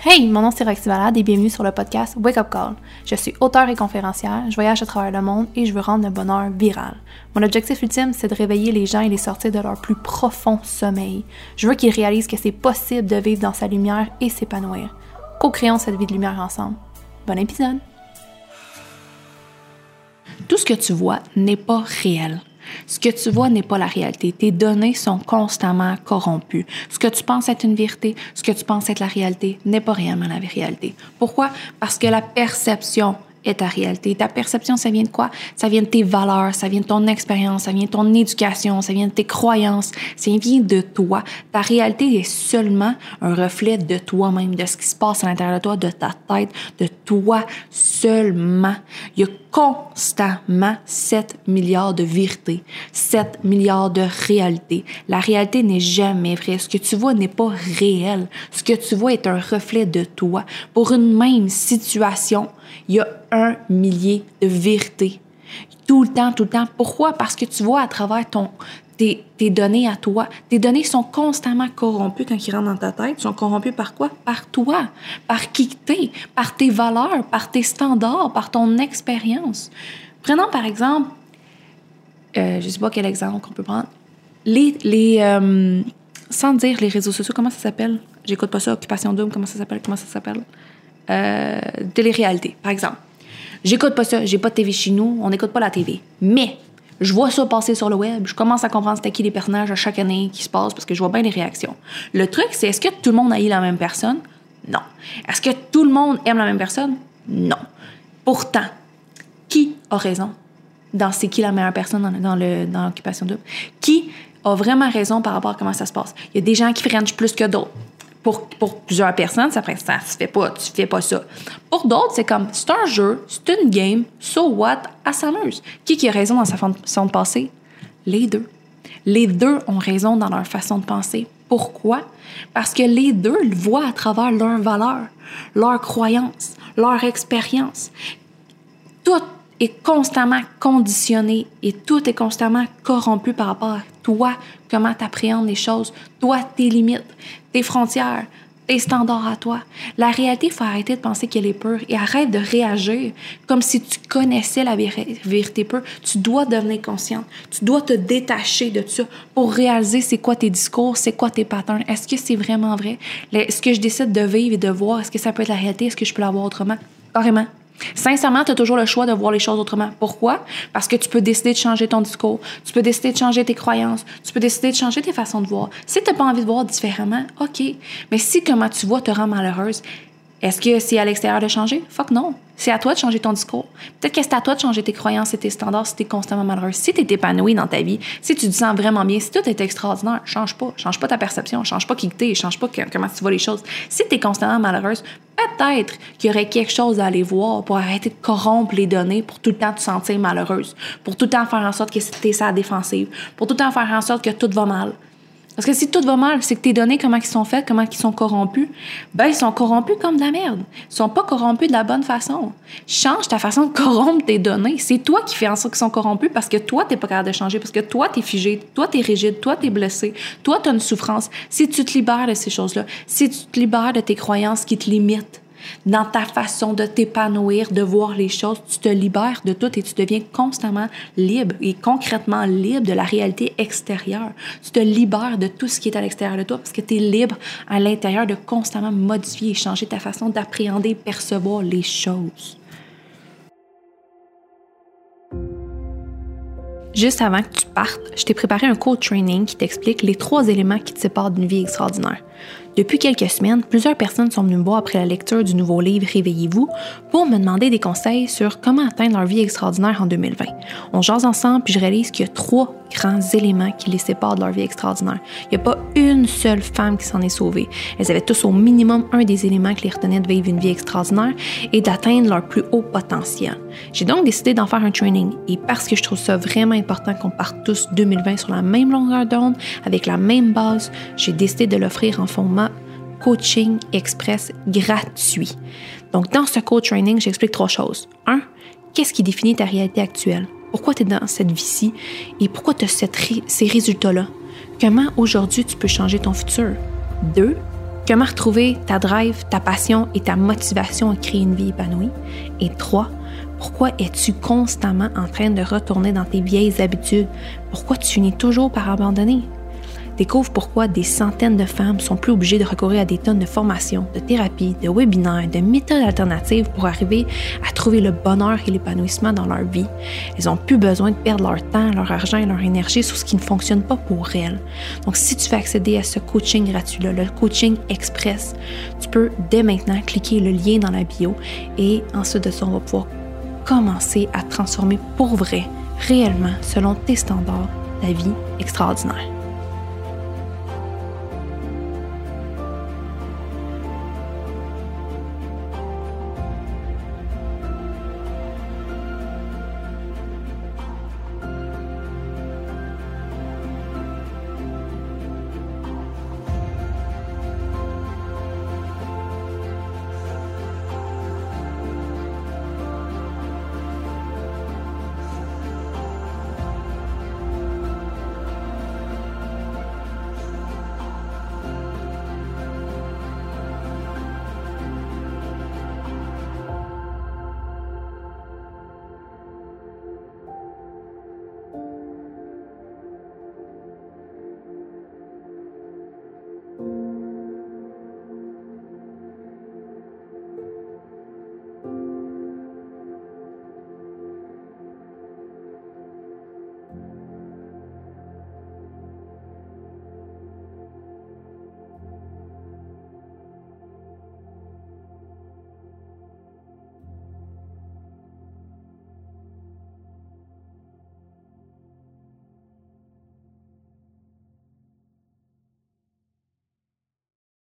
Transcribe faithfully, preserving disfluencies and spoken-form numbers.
Hey, mon nom c'est Roxy Valade et bienvenue sur le podcast Wake Up Call. Je suis auteure et conférencière, je voyage à travers le monde et je veux rendre le bonheur viral. Mon objectif ultime, c'est de réveiller les gens et les sortir de leur plus profond sommeil. Je veux qu'ils réalisent que c'est possible de vivre dans sa lumière et s'épanouir. Co-créons cette vie de lumière ensemble. Bon épisode! Tout ce que tu vois n'est pas réel. Ce que tu vois n'est pas la réalité. Tes données sont constamment corrompues. Ce que tu penses être une vérité, ce que tu penses être la réalité, n'est pas réellement la réalité. Pourquoi? Parce que la perception est ta réalité. Ta perception, ça vient de quoi? Ça vient de tes valeurs, ça vient de ton expérience, ça vient de ton éducation, ça vient de tes croyances, ça vient de toi. Ta réalité est seulement un reflet de toi-même, de ce qui se passe à l'intérieur de toi, de ta tête, de toi seulement. Il y a constamment sept milliards de vérités, sept milliards de réalités. La réalité n'est jamais vraie. Ce que tu vois n'est pas réel. Ce que tu vois est un reflet de toi. Pour une même situation, il y a un millier de vérités. Tout le temps, tout le temps. Pourquoi? Parce que tu vois à travers ton, tes, tes données à toi. Tes données sont constamment corrompues quand ils rentrent dans ta tête. Ils sont corrompues par quoi? Par toi. Par qui t'es. Par tes valeurs, par tes standards, par ton expérience. Prenons par exemple, euh, je ne sais pas quel exemple qu'on peut prendre. Les, les euh, sans dire les réseaux sociaux, comment ça s'appelle? J'écoute pas ça. Occupation double, comment ça s'appelle? Comment ça s'appelle? Euh, télé-réalité, par exemple. J'écoute pas ça, j'ai pas de T V chez nous, on n'écoute pas la T V. Mais, je vois ça passer sur le web, je commence à comprendre c'était qui les personnages à chaque année qui se passent parce que je vois bien les réactions. Le truc, c'est est-ce que tout le monde haït la même personne? Non. Est-ce que tout le monde aime la même personne? Non. Pourtant, qui a raison dans c'est qui la meilleure personne dans, dans, le, dans l'occupation double? Qui a vraiment raison par rapport à comment ça se passe? Il y a des gens qui frenchent plus que d'autres. Pour, pour plusieurs personnes, ça ne se fait pas, tu fais pas ça. Pour d'autres, c'est comme, c'est un jeu, c'est une game, so what, elle s'amuse. Qui qui a raison dans sa façon de penser? Les deux. Les deux ont raison dans leur façon de penser. Pourquoi? Parce que les deux le voient à travers leurs valeurs, leurs croyances, leur expérience. Tout est constamment conditionné et tout est constamment corrompu par rapport à toi, comment tu appréhendes les choses, toi, tes limites, tes frontières, tes standards à toi. La réalité, il faut arrêter de penser qu'elle est pure et arrête de réagir comme si tu connaissais la vé- vérité pure. Tu dois devenir consciente. Tu dois te détacher de ça pour réaliser c'est quoi tes discours, c'est quoi tes patterns. Est-ce que c'est vraiment vrai? Est-ce que je décide de vivre et de voir? Est-ce que ça peut être la réalité? Est-ce que je peux la voir autrement? Carrément. Sincèrement, tu as toujours le choix de voir les choses autrement. Pourquoi? Parce que tu peux décider de changer ton discours, tu peux décider de changer tes croyances, tu peux décider de changer tes façons de voir. Si tu n'as pas envie de voir différemment, OK. Mais si comment tu vois te rend malheureuse, est-ce que c'est à l'extérieur de changer? Fuck non. C'est à toi de changer ton discours. Peut-être que c'est à toi de changer tes croyances et tes standards si tu es constamment malheureuse. Si tu es épanouie dans ta vie, si tu te sens vraiment bien, si tout est extraordinaire, change pas. Change pas ta perception, change pas qui tu es, change pas comment tu vois les choses. Si tu es constamment malheureuse, peut-être qu'il y aurait quelque chose à aller voir pour arrêter de corrompre les données pour tout le temps te sentir malheureuse, pour tout le temps faire en sorte que tu es sur la défensive, pour tout le temps faire en sorte que tout va mal. Parce que si tout va mal, c'est que tes données, comment ils sont faites, comment ils sont corrompus, ben ils sont corrompus comme de la merde. Ils sont pas corrompus de la bonne façon. Change ta façon de corrompre tes données. C'est toi qui fais en sorte qu'ils sont corrompus parce que toi, t'es pas capable de changer, parce que toi, t'es figé, toi, t'es rigide, toi, t'es blessé, toi, t'as une souffrance. Si tu te libères de ces choses-là, si tu te libères de tes croyances qui te limitent, dans ta façon de t'épanouir, de voir les choses, tu te libères de tout et tu deviens constamment libre et concrètement libre de la réalité extérieure. Tu te libères de tout ce qui est à l'extérieur de toi parce que tu es libre à l'intérieur de constamment modifier et changer ta façon d'appréhender et percevoir les choses. Juste avant que tu partes, je t'ai préparé un coach training qui t'explique les trois éléments qui te séparent d'une vie extraordinaire. Depuis quelques semaines, plusieurs personnes sont venues me voir après la lecture du nouveau livre « Réveillez-vous » pour me demander des conseils sur comment atteindre leur vie extraordinaire en deux mille vingt. On jase ensemble puis je réalise qu'il y a trois grands éléments qui les séparent de leur vie extraordinaire. Il n'y a pas une seule femme qui s'en est sauvée. Elles avaient tous au minimum un des éléments qui les retenait de vivre une vie extraordinaire et d'atteindre leur plus haut potentiel. J'ai donc décidé d'en faire un training et parce que je trouve ça vraiment important qu'on parte tous deux mille vingt sur la même longueur d'onde, avec la même base, j'ai décidé de l'offrir en format coaching express gratuit. Donc, dans ce coach training, j'explique trois choses. Un, qu'est-ce qui définit ta réalité actuelle? Pourquoi tu es dans cette vie-ci? Et pourquoi tu as cette ré- ces résultats-là? Comment, aujourd'hui, tu peux changer ton futur? Deux, Comment retrouver ta drive, ta passion et ta motivation à créer une vie épanouie? Et trois, pourquoi es-tu constamment en train de retourner dans tes vieilles habitudes? Pourquoi tu finis toujours par abandonner? Découvre pourquoi des centaines de femmes sont plus obligées de recourir à des tonnes de formations, de thérapies, de webinaires, de méthodes alternatives pour arriver à trouver le bonheur et l'épanouissement dans leur vie. Elles n'ont plus besoin de perdre leur temps, leur argent et leur énergie sur ce qui ne fonctionne pas pour elles. Donc, si tu veux accéder à ce coaching gratuit-là, le coaching express, tu peux dès maintenant cliquer le lien dans la bio et ensuite de ça, on va pouvoir commencer à transformer pour vrai, réellement, selon tes standards, ta vie extraordinaire.